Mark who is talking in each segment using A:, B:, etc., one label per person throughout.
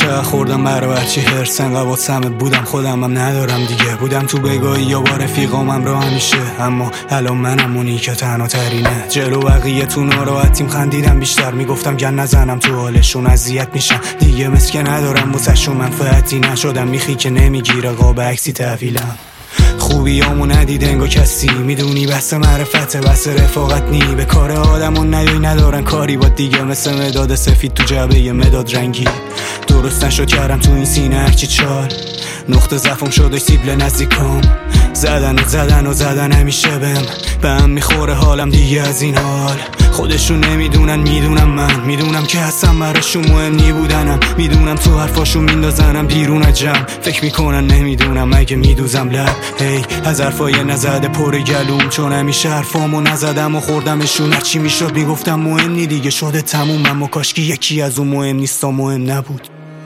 A: چه خوردم برا هرچی هرس انقدر واسمه بودم خودمم ندارم دیگه. بودم تو بگاهی یا با رفیقامم را همیشه، اما الان منم اونی که تنها ترینه. جلو بقیه تو ناراحتیم خندیدم بیشتر، میگفتم گن نزنم تو حالشون اذیت میشن دیگه. مسکه ندارم واسهشون منفعتی نشدم، میخی که نمیگیره قاب عکسی تحویلم. خوبیامو ندید انگار کسی، میدونی بس معرفته بس رفاقت نی. به کار آدمون نیای ندارن کاری با دیگه، مثل مداد سفید تو جعبه یه مداد رنگی. درست نشد کردم تو این سینه هرچی چال، نقطه ضعفم شده سیبل نزدیکام. زدن همیشه به هم میخوره حالم دیگه از این حال. خودشون نمیدونن میدونم من، میدونم که هستم براشون مهم نی بودنم. میدونم تو حرفاشون میندازنم بیرون جمع، فکر میکنن نمیدونم اگه میدوزم لب. هی از حرفای نزده پر گلوم، چون همیشه حرفامو نزدم و خوردمشون. هرچی میشد میگفتم مهم نی دیگه شده تموم، اما کاشکی یکی از اون مهم نیستا مهم نبود.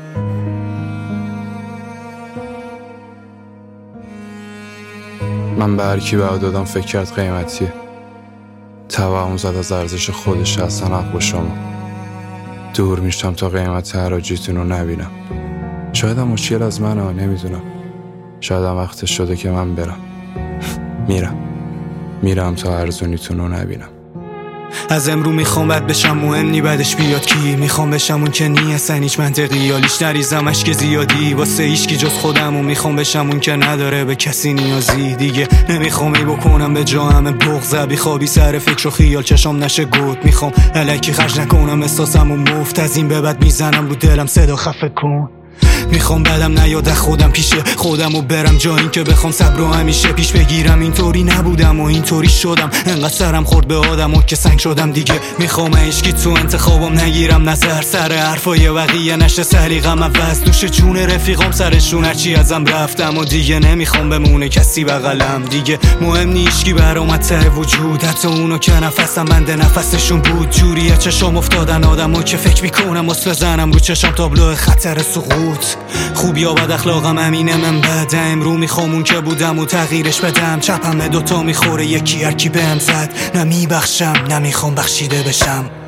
B: من به هر کی بها دادم فکر کرد قیمتیه، توهم زد از ارزش خودش، اصلا حق با شما. دور میشتم تا قیمت حراجیتون رو نبینم. شاید هم مشکل از منه، نمیدونم. شاید هم وقتش شده که من برم. میرم تا ارزونیتون رو نبینم.
A: از امرو میخوام بد بشم مهم نی بعدش بیاد کی. میخوام بشم اون که نی اصلا هیچ منطقی یالیش نریزم اشک زیادی واسه هیچکی جز خودم. و میخوام بشم اون که نداره به کسی نیازی دیگه. نمیخوام ای بکنم به جا همه بغض بی خوابی سر فکر و خیال چشام نشه گود. میخوام الکی خرج نکنم احساسم و مفت، از این به بعد میزنم رو دلم صدا خفه کن. میخوام بعدم نیاد خودم پیش خودم و برم جا این که بخوام صبر و همیشه پیش بگیرم. اینطوری نبودم و اینطوری شدم، انقدر سرم خورد به آدم و که سنگ شدم دیگه. میخوام عشقی تو انتخابم نگیرم نظر، سر حرفای بقیه نشه سلیقم عوض. دوش جون رفیقام سرشون هرچی ازم رفتم و دیگه نمیخوام بمونه کسی بغلم دیگه. مهم نیشکی برامد سر وجود، حتی اونو که نفسم بنده نفسشون بود. جوریه چشام افتادن آدمو که فکر میکنم واسه بزنم رو چشام تابلو خطر سقوط. خوب یا بد اخلاقم همینه من بد، امرو میخوام اون که بودم و تغییرش بدم. چپم دوتا میخوره یکی هرکی بهم زد، نمیبخشم نمیخوام بخشیده بشم.